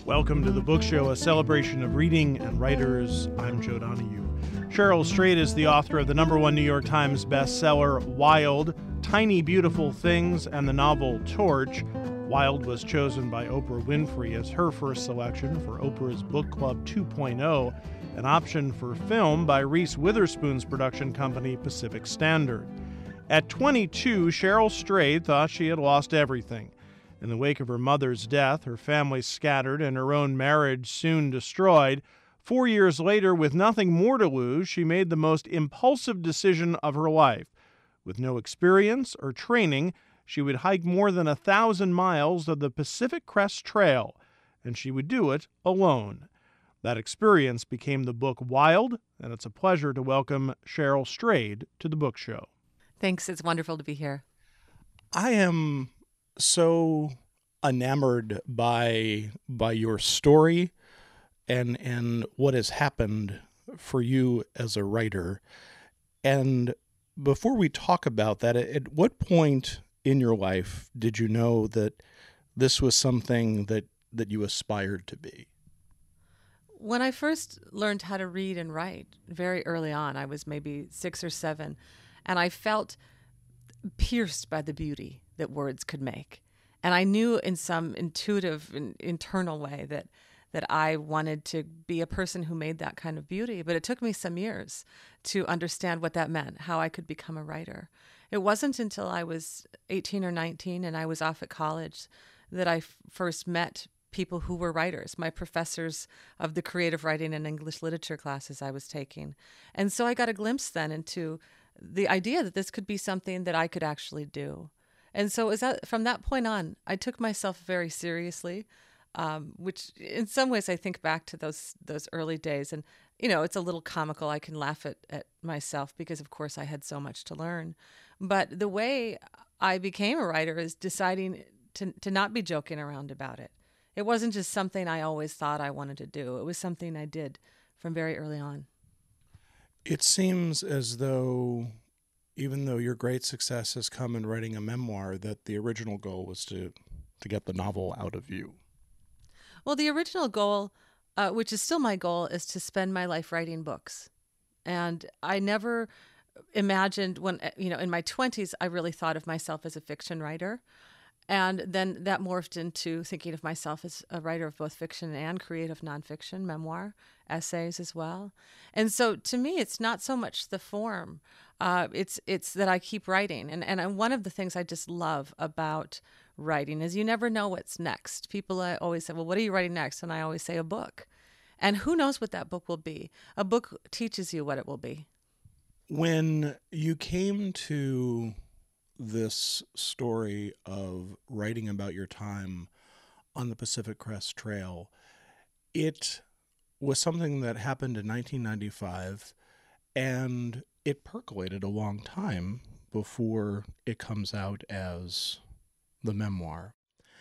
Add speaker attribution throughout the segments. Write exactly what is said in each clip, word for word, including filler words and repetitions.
Speaker 1: Welcome to The Book Show, a celebration of reading and writers. I'm Joe Donahue. Cheryl Strayed is the author of the number one New York Times bestseller, Wild, Tiny Beautiful Things, and the novel Torch. Wild was chosen by Oprah Winfrey as her first selection for Oprah's Book Club two point oh, an option for film by Reese Witherspoon's production company, Pacific Standard. At twenty-two, Cheryl Strayed thought she had lost everything. In the wake of her mother's death, her family scattered and her own marriage soon destroyed. Four years later, with nothing more to lose, she made the most impulsive decision of her life. With no experience or training, she would hike more than a thousand miles of the Pacific Crest Trail, and she would do it alone. That experience became the book Wild, and it's a pleasure to welcome Cheryl Strayed to the Book Show.
Speaker 2: Thanks. It's wonderful to be here.
Speaker 1: I am so enamored by by your story and and what has happened for you as a writer. And before we talk about that, at what point in your life did you know that this was something that that you aspired to be?
Speaker 2: When I first learned how to read and write, very early on, I was maybe six or seven, and I felt pierced by the beauty that words could make. And I knew in some intuitive and internal way that that I wanted to be a person who made that kind of beauty. But it took me some years to understand what that meant, how I could become a writer. It wasn't until I was eighteen or nineteen and I was off at college that I f- first met people who were writers, my professors of the creative writing and English literature classes I was taking. And so I got a glimpse then into the idea that this could be something that I could actually do. And so is that, from that point on, I took myself very seriously, um, which in some ways I think back to those those early days. And, you know, it's a little comical. I can laugh at, at myself because, of course, I had so much to learn. But the way I became a writer is deciding to, to not be joking around about it. It wasn't just something I always thought I wanted to do. It was something I did from very early on.
Speaker 1: It seems as though, even though your great success has come in writing a memoir, that the original goal was to, to get the novel out of you.
Speaker 2: Well, the original goal, uh, which is still my goal, is to spend my life writing books. And I never imagined when, you know, in my twenties, I really thought of myself as a fiction writer. And then that morphed into thinking of myself as a writer of both fiction and creative nonfiction, memoir, essays as well. And so to me, it's not so much the form. Uh, it's it's that I keep writing. And, and one of the things I just love about writing is you never know what's next. People uh, always say, well, what are you writing next? And I always say a book. And who knows what that book will be? A book teaches you what it will be.
Speaker 1: When you came to this story of writing about your time on the Pacific Crest Trail, it was something that happened in nineteen ninety-five, and it percolated a long time before it comes out as the memoir.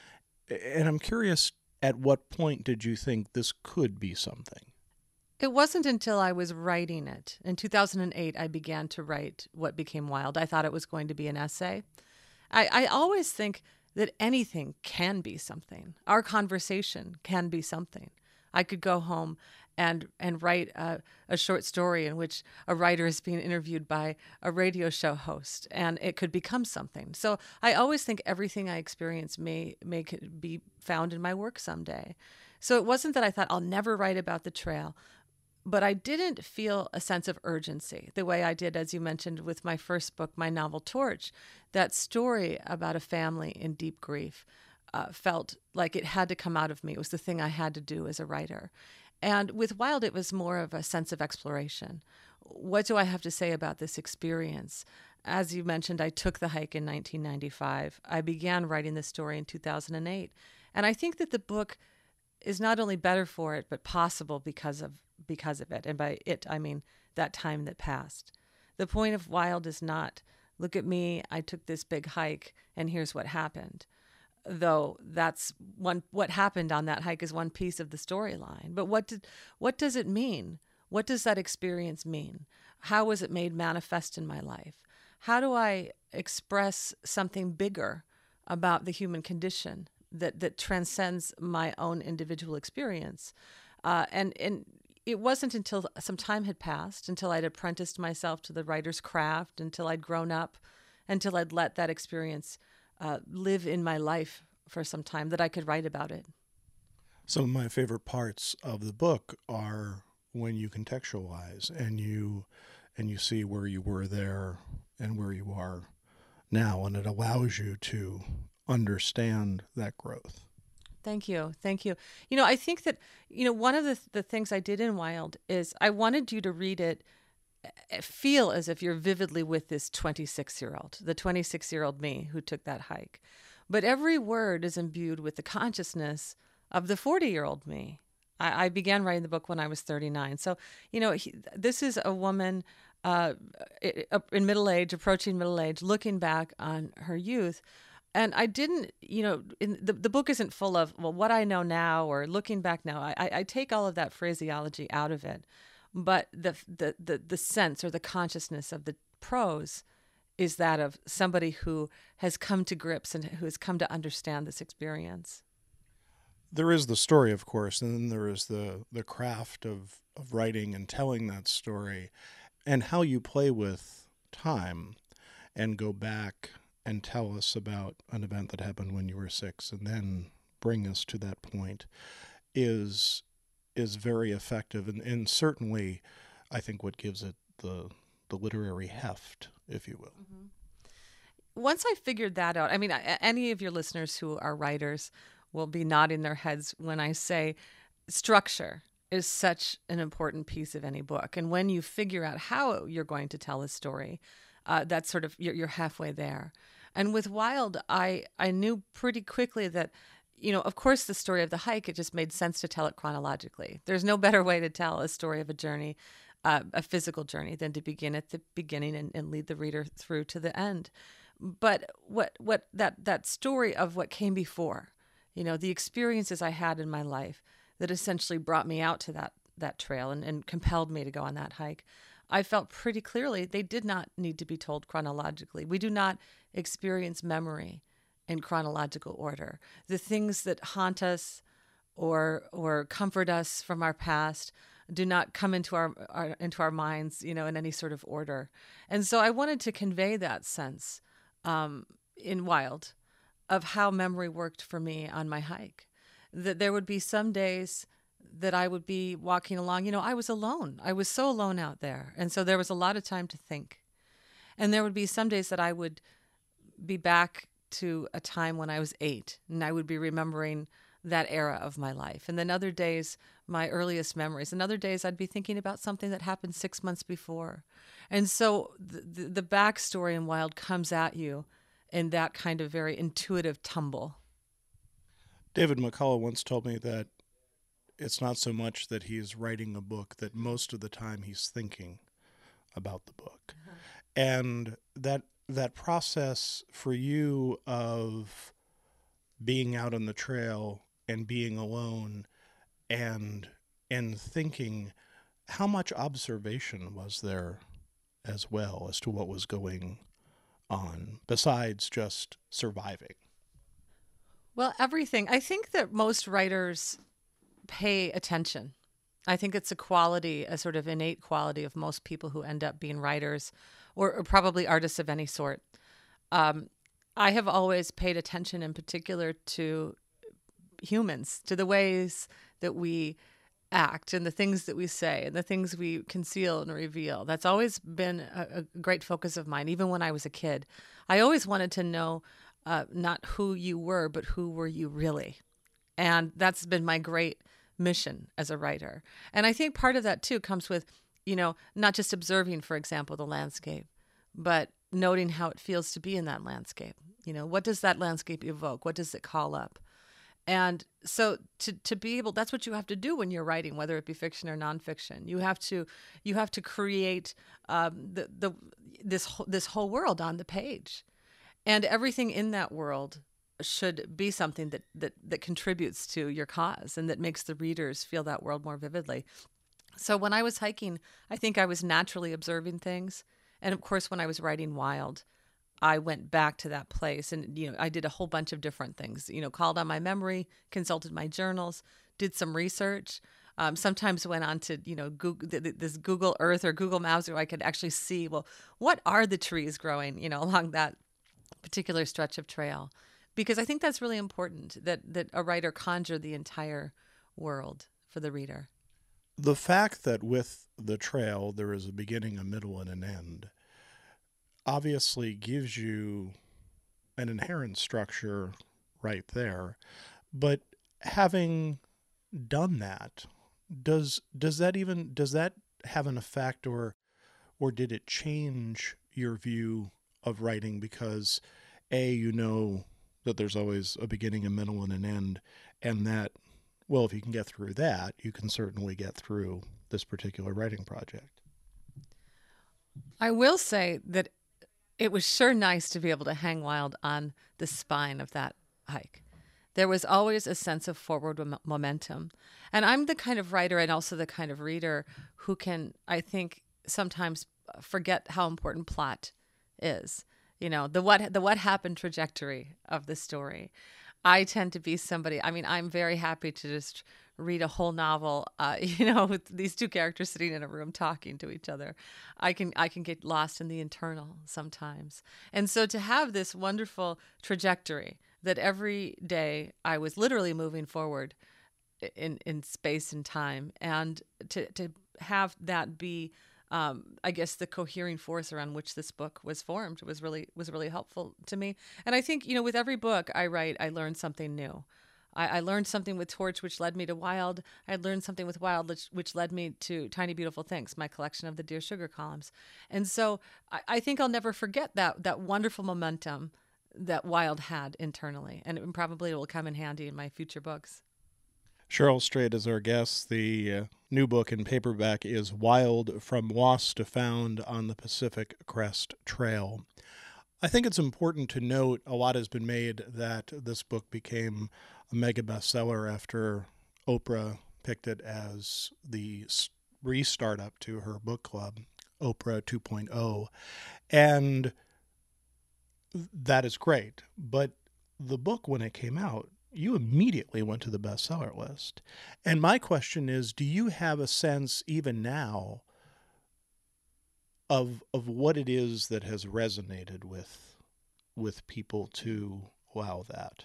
Speaker 1: And I'm curious, at what point did you think this could be something?
Speaker 2: It wasn't until I was writing it. In two thousand eight, I began to write what became Wild. I thought it was going to be an essay. I, I always think that anything can be something. Our conversation can be something. I could go home and and write a, a short story in which a writer is being interviewed by a radio show host, and it could become something. So I always think everything I experience may, may be found in my work someday. So it wasn't that I thought I'll never write about the trail, but I didn't feel a sense of urgency the way I did, as you mentioned, with my first book, my novel Torch. That story about a family in deep grief uh, felt like it had to come out of me. It was the thing I had to do as a writer. And with Wild, it was more of a sense of exploration. What do I have to say about this experience? As you mentioned, I took the hike in nineteen ninety-five. I began writing the story in two thousand eight. And I think that the book is not only better for it, but possible because of because of it. And by it, I mean that time that passed. The point of Wild is not, look at me, I took this big hike, and here's what happened. Though that's one, what happened on that hike is one piece of the storyline. But what did, what does it mean? What does that experience mean? How was it made manifest in my life? How do I express something bigger about the human condition that that transcends my own individual experience. Uh, and and it wasn't until some time had passed, until I'd apprenticed myself to the writer's craft, until I'd grown up, until I'd let that experience uh, live in my life for some time, that I could write about it.
Speaker 1: Some of my favorite parts of the book are when you contextualize and you and you see where you were there and where you are now, and it allows you to understand that growth.
Speaker 2: Thank you. Thank you. You know, I think that, you know, one of the, the things I did in Wild is I wanted you to read it, feel as if you're vividly with this twenty-six-year-old, the twenty-six-year-old me who took that hike. But every word is imbued with the consciousness of the forty-year-old me. I, I began writing the book when I was thirty-nine. So, you know, he, this is a woman uh, in middle age, approaching middle age, looking back on her youth. And I didn't, you know, in the, the book isn't full of, well, what I know now or looking back now. I, I take all of that phraseology out of it. But the, the, the, the sense or the consciousness of the prose is that of somebody who has come to grips and who has come to understand this experience.
Speaker 1: There is the story, of course, and then there is the, the craft of, of writing and telling that story, and how you play with time and go back and tell us about an event that happened when you were six and then bring us to that point is is very effective, and, and certainly I think what gives it the the literary heft, if you will.
Speaker 2: Mm-hmm. Once I figured that out, I mean, any of your listeners who are writers will be nodding their heads when I say structure is such an important piece of any book. And when you figure out how you're going to tell a story, uh, that's sort of, you're, you're halfway there. And with Wild, I, I knew pretty quickly that, you know, of course, the story of the hike, it just made sense to tell it chronologically. There's no better way to tell a story of a journey, uh, a physical journey, than to begin at the beginning and, and lead the reader through to the end. But what what that that story of what came before, you know, the experiences I had in my life that essentially brought me out to that that trail and, and compelled me to go on that hike, I felt pretty clearly they did not need to be told chronologically. We do not experience memory in chronological order. The things that haunt us or or comfort us from our past do not come into our, our into our minds, you know, in any sort of order. And so I wanted to convey that sense um, in Wild of how memory worked for me on my hike. That there would be some days that I would be walking along, you know, I was alone. I was so alone out there. And so there was a lot of time to think. And there would be some days that I would be back to a time when I was eight, and I would be remembering that era of my life. And then other days, my earliest memories. And other days, I'd be thinking about something that happened six months before. And so the, the, the backstory in Wild comes at you in that kind of very intuitive tumble.
Speaker 1: David McCullough once told me that it's not so much that he's writing a book, that most of the time he's thinking about the book. Uh-huh. And that that process for you of being out on the trail and being alone and and thinking, how much observation was there as well as to what was going on besides just surviving?
Speaker 2: Well, everything. I think that most writers pay attention. I think it's a quality, a sort of innate quality of most people who end up being writers or, or probably artists of any sort. Um, I have always paid attention in particular to humans, to the ways that we act and the things that we say and the things we conceal and reveal. That's always been a, a great focus of mine, even when I was a kid. I always wanted to know uh, not who you were, but who were you really? And that's been my great mission as a writer. And I think part of that too comes with, you know, not just observing, for example, the landscape, but noting how it feels to be in that landscape. You know, what does that landscape evoke? What does it call up? And so to to be able, that's what you have to do when you're writing, whether it be fiction or nonfiction. You have to you have to create um, the the this whole, this whole world on the page, and everything in that world should be something that, that that contributes to your cause and that makes the readers feel that world more vividly. So when I was hiking, I think I was naturally observing things. And of course, when I was writing Wild, I went back to that place, and you know, I did a whole bunch of different things. You know, called on my memory, consulted my journals, did some research. Um, sometimes went on to, you know, Google, this Google Earth or Google Maps where I could actually see, well, what are the trees growing, you know, along that particular stretch of trail? Because I think that's really important, that, that a writer conjure the entire world for the reader.
Speaker 1: The fact that with the trail there is a beginning, a middle, and an end obviously gives you an inherent structure right there. But having done that, Does does that even does that have an effect, or or did it change your view of writing because A, you know that there's always a beginning, a middle, and an end, and that, well, if you can get through that, you can certainly get through this particular writing project?
Speaker 2: I will say that it was sure nice to be able to hang Wild on the spine of that hike. There was always a sense of forward mom- momentum. And I'm the kind of writer and also the kind of reader who can, I think, sometimes forget how important plot is. You know, the what the what happened trajectory of the story. I tend to be somebody, I mean, I'm very happy to just read a whole novel, uh, you know, with these two characters sitting in a room talking to each other. I can I can get lost in the internal sometimes. And so to have this wonderful trajectory that every day I was literally moving forward in, in space and time, and to, to have that be, um, I guess, the cohering force around which this book was formed was really was really helpful to me. And I think, you know, with every book I write, I learn something new. I, I learned something with Torch, which led me to Wild. I learned something with Wild, which, which led me to Tiny Beautiful Things, my collection of the Dear Sugar columns. And so I, I think I'll never forget that that wonderful momentum that Wild had internally, and it probably will come in handy in my future books.
Speaker 1: Cheryl Strayed is our guest. The uh, new book in paperback is Wild: From Lost to Found on the Pacific Crest Trail. I think it's important to note a lot has been made that this book became a mega bestseller after Oprah picked it as the restart up to her book club, Oprah two point oh. And that is great. But the book, when it came out, you immediately went to the bestseller list. And my question is, do you have a sense even now of of what it is that has resonated with with people to allow that?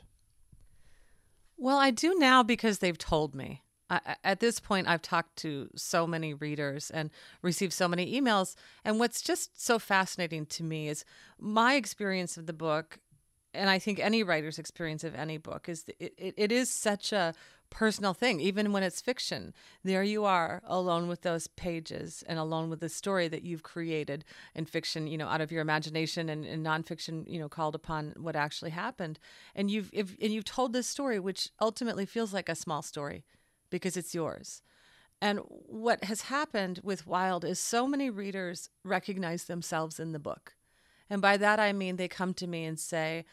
Speaker 2: Well, I do now because they've told me. I, at this point, I've talked to so many readers and received so many emails. And what's just so fascinating to me is my experience of the book, and I think any writer's experience of any book, is it, it, it is such a personal thing, even when it's fiction. There you are, alone with those pages and alone with the story that you've created in fiction, you know, out of your imagination, and in nonfiction, you know, called upon what actually happened. And you've if, and you've told this story, which ultimately feels like a small story because it's yours. And what has happened with Wild is so many readers recognize themselves in the book. And by that, I mean they come to me and say,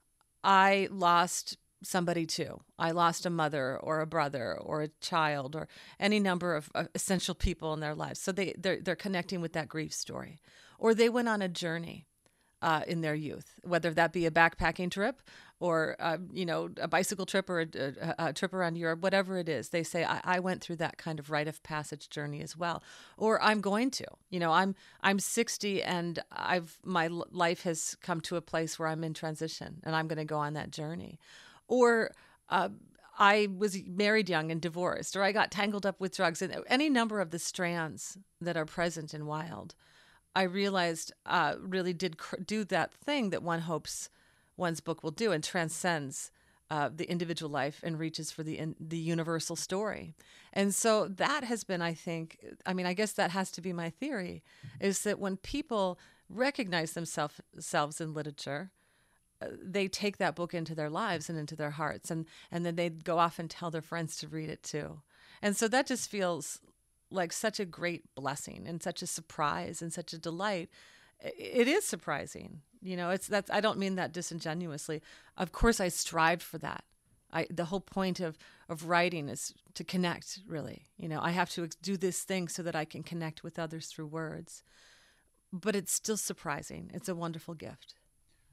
Speaker 2: I lost somebody too. I lost a mother or a brother or a child or any number of uh, essential people in their lives. So they, they're, they're connecting with that grief story. Or they went on a journey uh, in their youth, whether that be a backpacking trip or, uh, you know, a bicycle trip or a, a, a trip around Europe, whatever it is. They say, I, I went through that kind of rite of passage journey as well. Or I'm going to, you know, I'm, I'm sixty and I've, my life has come to a place where I'm in transition and I'm going to go on that journey. Or uh, I was married young and divorced, or I got tangled up with drugs, and any number of the strands that are present in Wild, I realized uh, really did cr- do that thing that one hopes one's book will do, and transcends uh, the individual life and reaches for the in, the universal story. And so that has been, I think, I mean, I guess that has to be my theory, is that when people recognize themselves themselves in literature, they take that book into their lives and into their hearts, and, and then they go off and tell their friends to read it too. And so that just feels like such a great blessing and such a surprise and such a delight. It is surprising. You know, it's that's, I don't mean that disingenuously. Of course, I strived for that. I, the whole point of, of writing is to connect, really. You know, I have to do this thing so that I can connect with others through words. But it's still surprising. It's a wonderful gift.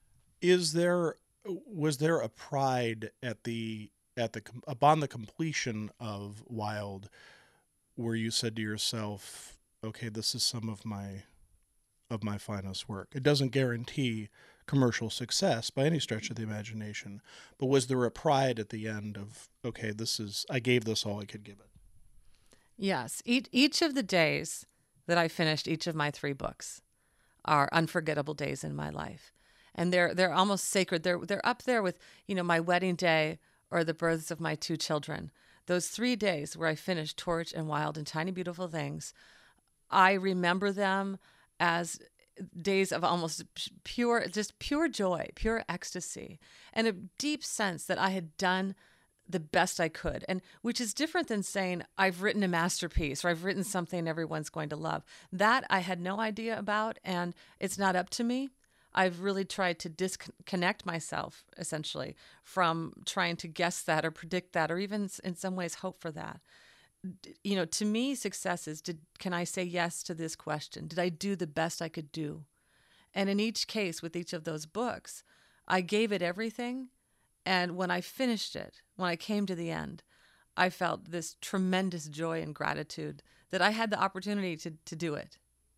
Speaker 1: Is there was there a pride at the at the com- upon the completion of Wild, where you said to yourself, "Okay, this is some of my of my finest work." It doesn't guarantee commercial success by any stretch of the imagination, but was there a pride at the end of, "Okay, this is I gave this all I could give it"?
Speaker 2: Yes. Each, each of the days that I finished each of my three books are unforgettable days in my life. And they're they're almost sacred. They're they're up there with, you know, my wedding day or the births of my two children. Those three days where I finished Torch and Wild and Tiny Beautiful Things, I remember them as days of almost pure, just pure joy, pure ecstasy, and a deep sense that I had done the best I could. And which is different than saying I've written a masterpiece or I've written something everyone's going to love. That I had no idea about, and it's not up to me. I've really tried to disconnect myself, essentially, from trying to guess that or predict that or even in some ways hope for that. You know, to me, success is, did, can I say yes to this question? Did I do the best I could do? And in each case, with each of those books, I gave it everything. And when I finished it, when I came to the end, I felt this tremendous joy and gratitude that I had the opportunity to, to do it.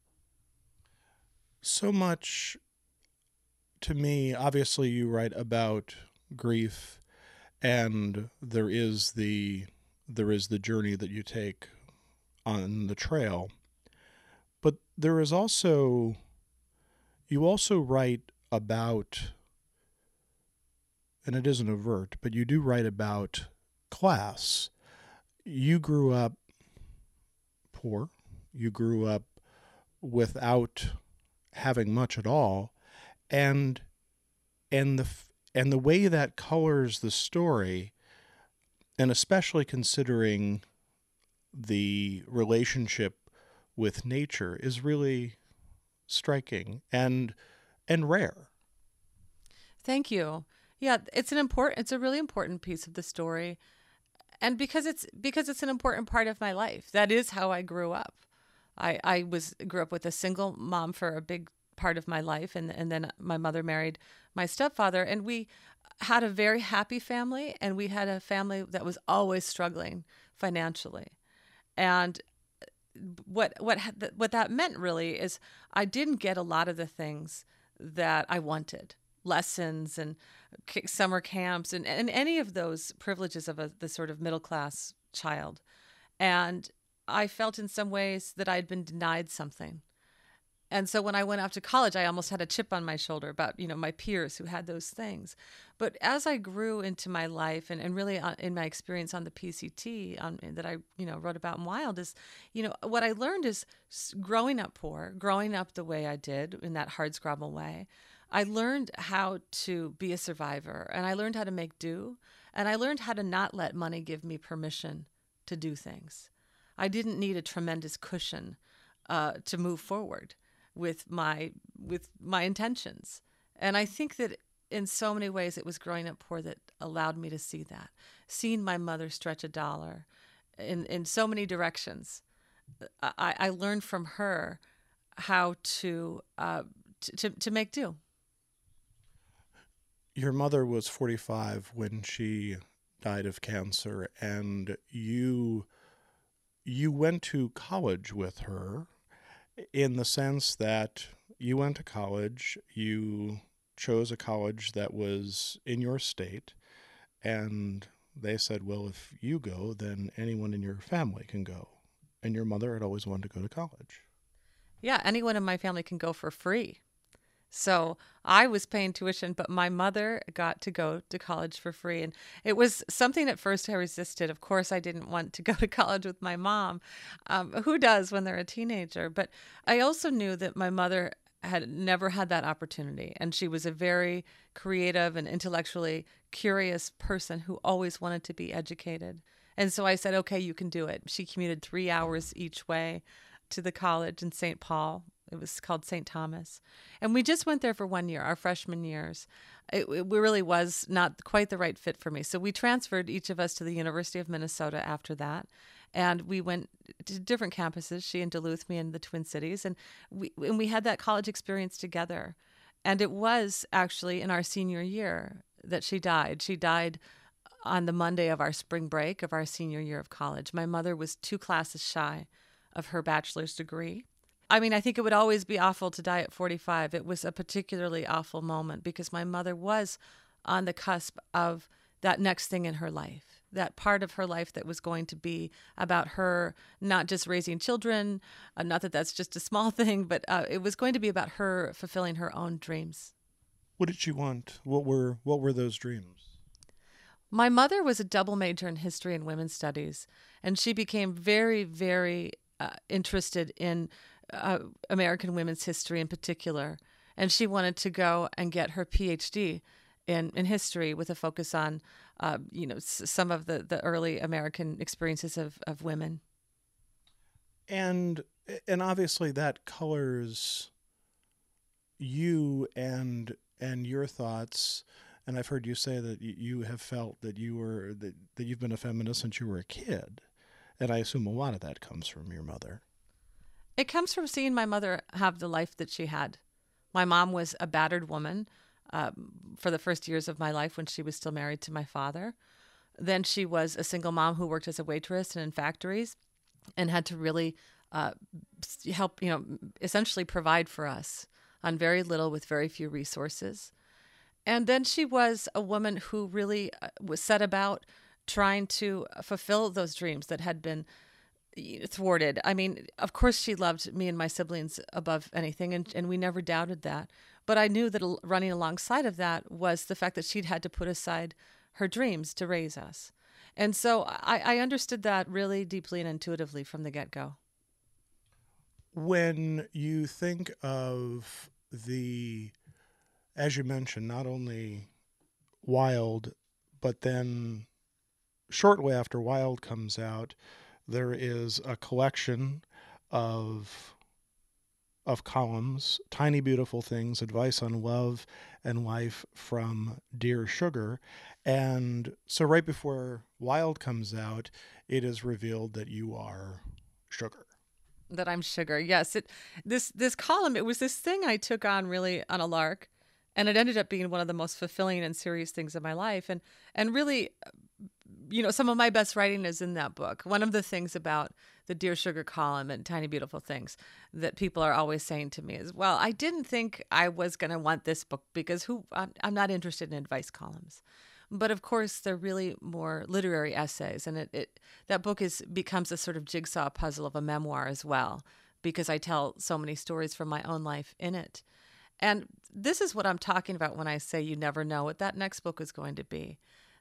Speaker 1: So much, to me, obviously you write about grief, and there is the there is the journey that you take on the trail. But there is also, you also write about, and it isn't overt, but you do write about class. You grew up poor. You grew up without having much at all, and and the and the way that colors the story, and especially considering the relationship with nature, is really striking and and rare.
Speaker 2: Thank you. Yeah, it's an important it's a really important piece of the story. And because it's because it's an important part of my life. That is how I grew up. I, I was grew up with a single mom for a big part of my life, and and then my mother married my stepfather, and we had a very happy family, and we had a family that was always struggling financially. And what what what that meant really is I didn't get a lot of the things that I wanted. Lessons and summer camps and, and any of those privileges of a, the sort of middle class child. And I felt in some ways that I'd been denied something. And so when I went off to college, I almost had a chip on my shoulder about, you know, my peers who had those things. But as I grew into my life and, and really on, in my experience on the P C T on, that I, you know, wrote about in Wild is, you know, what I learned is growing up poor, growing up the way I did in that hardscrabble way, I learned how to be a survivor, and I learned how to make do, and I learned how to not let money give me permission to do things. I didn't need a tremendous cushion uh, to move forward with my with my intentions. And I think that in so many ways it was growing up poor that allowed me to see that. Seeing my mother stretch a dollar in, in so many directions. I, I learned from her how to, uh, to to make do.
Speaker 1: Your mother was forty-five when she died of cancer, and you you went to college with her, in the sense that you went to college, you chose a college that was in your state, and they said, well, if you go, then anyone in your family can go. And your mother had always wanted to go to college.
Speaker 2: Yeah, anyone in my family can go for free. So I was paying tuition, but my mother got to go to college for free. And it was something at first I resisted. Of course, I didn't want to go to college with my mom. Um, who does when they're a teenager? But I also knew that my mother had never had that opportunity. And she was a very creative and intellectually curious person who always wanted to be educated. And so I said, okay, you can do it. She commuted three hours each way to the college in Saint Paul. It was called Saint Thomas. And we just went there for one year, our freshman years. It, it really was not quite the right fit for me. So we transferred each of us to the University of Minnesota after that. And we went to different campuses, she in Duluth, me in the Twin Cities. And we, and we had that college experience together. And it was actually in our senior year that she died. She died on the Monday of our spring break of our senior year of college. My mother was two classes shy of her bachelor's degree. I mean, I think it would always be awful to die at forty-five. It was a particularly awful moment because my mother was on the cusp of that next thing in her life, that part of her life that was going to be about her not just raising children, uh, not that that's just a small thing, but uh, it was going to be about her fulfilling her own dreams.
Speaker 1: What did she want? What were what were those dreams?
Speaker 2: My mother was a double major in history and women's studies, and she became very, very uh, interested in uh, American women's history in particular. And she wanted to go and get her P H D in, in history with a focus on, uh, you know, s- some of the, the early American experiences of, of women.
Speaker 1: And and obviously that colors you and and your thoughts. And I've heard you say that you have felt that you were that, that you've been a feminist since you were a kid. And I assume a lot of that comes from your mother.
Speaker 2: It comes from seeing my mother have the life that she had. My mom was a battered woman um, for the first years of my life when she was still married to my father. Then she was a single mom who worked as a waitress and in factories and had to really uh, help, you know, essentially provide for us on very little with very few resources. And then she was a woman who really uh, was set about trying to fulfill those dreams that had been thwarted. I mean, of course, she loved me and my siblings above anything, and, and we never doubted that. But I knew that running alongside of that was the fact that she'd had to put aside her dreams to raise us. And so I, I understood that really deeply and intuitively from the get-go.
Speaker 1: When you think of the, as you mentioned, not only Wild, but then shortly after Wild comes out, there is a collection of of columns, Tiny Beautiful Things, Advice on Love and Life from Dear Sugar. And so right before Wild comes out, it is revealed that you are Sugar.
Speaker 2: That I'm Sugar. Yes. It this this column, it was this thing I took on really on a lark, and it ended up being one of the most fulfilling and serious things of my life. And and really, you know, some of my best writing is in that book. One of the things about the Dear Sugar column and Tiny Beautiful Things that people are always saying to me is, well, I didn't think I was going to want this book because who I'm, I'm not interested in advice columns. But of course, they're really more literary essays. And it, it that book is becomes a sort of jigsaw puzzle of a memoir as well, because I tell so many stories from my own life in it. And this is what I'm talking about when I say you never know what that next book is going to be.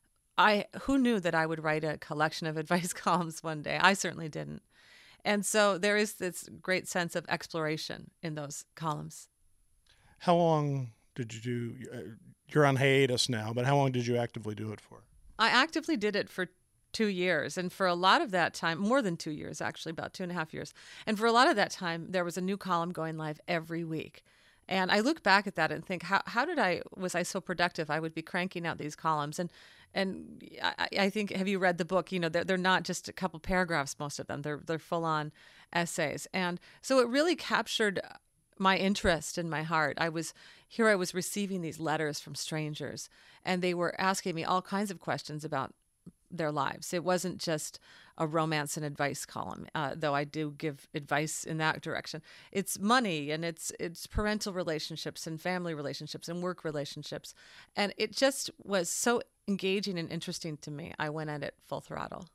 Speaker 2: I who knew that I would write a collection of advice columns one day? I certainly didn't. And so there is this great sense of exploration in those columns.
Speaker 1: How long did you do? Uh, you're on hiatus now, but how long did you actively do it for?
Speaker 2: I actively did it for two years. And for a lot of that time, more than two years, actually, about two and a half years. And for a lot of that time, there was a new column going live every week. And I look back at that and think, how how did I, was I so productive? I would be cranking out these columns. And and I, I think, have you read the book? You know, they're, they're not just a couple paragraphs, most of them. They're, they're full-on essays. And so it really captured my interest in my heart. I was, here I was receiving these letters from strangers, and they were asking me all kinds of questions about their lives. It wasn't just a romance and advice column, uh, though I do give advice in that direction. It's money, and it's it's parental relationships and family relationships and work relationships. And it just was so engaging and interesting to me. I went at it full throttle.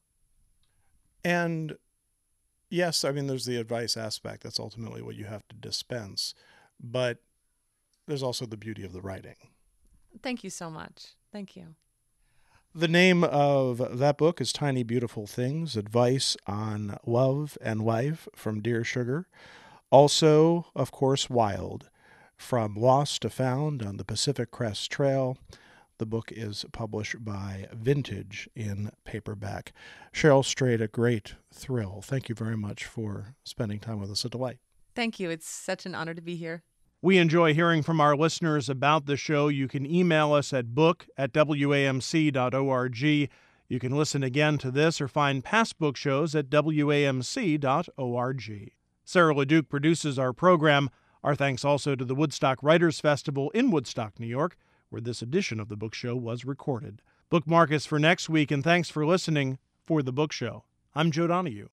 Speaker 1: And yes, I mean, there's the advice aspect. That's ultimately what you have to dispense. But there's also the beauty of the writing.
Speaker 2: Thank you so much. Thank you.
Speaker 1: The name of that book is Tiny Beautiful Things, Advice on Love and Life from Dear Sugar. Also, of course, Wild, From Lost to Found on the Pacific Crest Trail. The book is published by Vintage in paperback. Cheryl Strayed, a great thrill. Thank you very much for spending time with us. A delight.
Speaker 2: Thank you. It's such an honor to be here.
Speaker 1: We enjoy hearing from our listeners about the show. You can email us at book at w a m c dot org. You can listen again to this or find past book shows at w a m c dot org. Sarah LeDuc produces our program. Our thanks also to the Woodstock Writers Festival in Woodstock, New York, where this edition of The Book Show was recorded. Bookmark us for next week, and thanks for listening for The Book Show. I'm Joe Donahue.